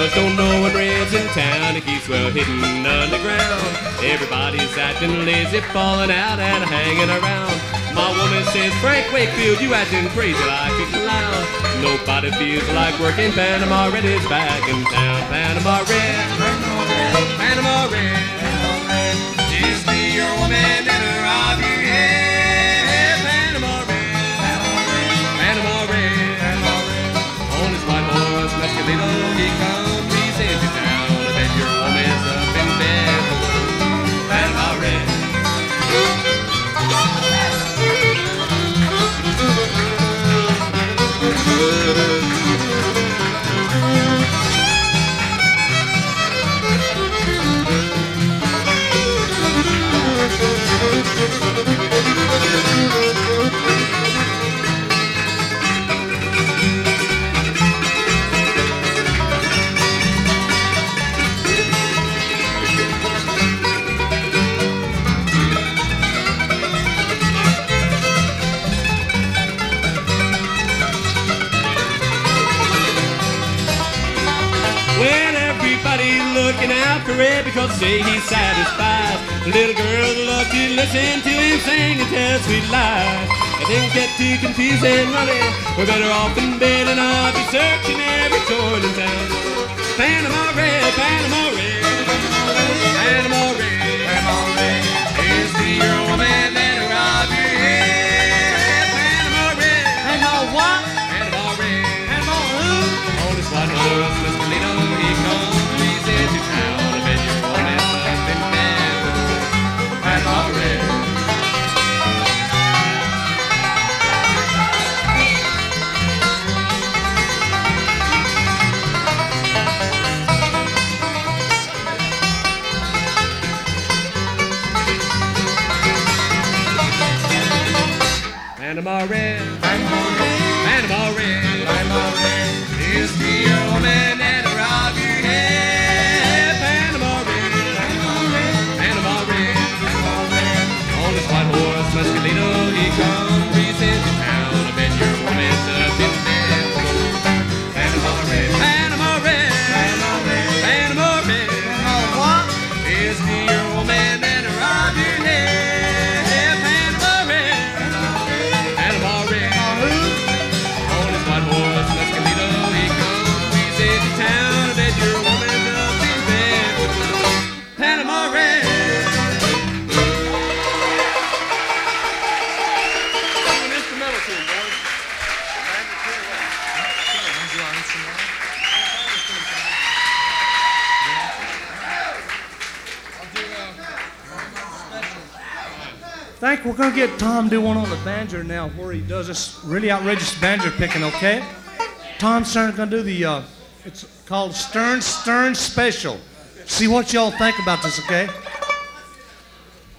fellas don't know when Red's in town. He keeps well hidden underground. Everybody's acting lazy, falling out and hanging around. My woman says, Frank Wakefield, you acting crazy like a clown. Nobody feels like working. Panama Red is back in town. Panama Red, Panama Red, is me your woman and her of your head. Panama Red, Panama Red, on his white horse, Mescalito, he comes, he's into town. I bet your woman's up in bed. Panama Red. Looking out for Red because say he satisfies. Little girls love to listen to him sing and tell sweet lies. If things get too confusing, honey, we're better off in bed and I'll be searching every corner in town. Panama Red, Panama Red, Panama Red, Panama Red, is the your woman that rob your head. Panama Red, Panama what? Panama Red, Panama who? On his white horse, Mescalito, he comes. Panama Red, Panama Red, Panama Red, Panama Red, is the old man that robbed your head. Panama Red, Panama Red, Panama Red, Panama Red, on his white horse, Mescalito, he comes, he's into town. I bet your woman's up in bed. Panama Red, Panama Red, Panama Red, Panama Red, Panama what? Is the old man that robbed your head. I think we're going to get Tom do one on the banjo now where he does this really outrageous banjo picking, okay? Tom Stern's going to do the, it's called Stern Special. See what y'all think about this, okay?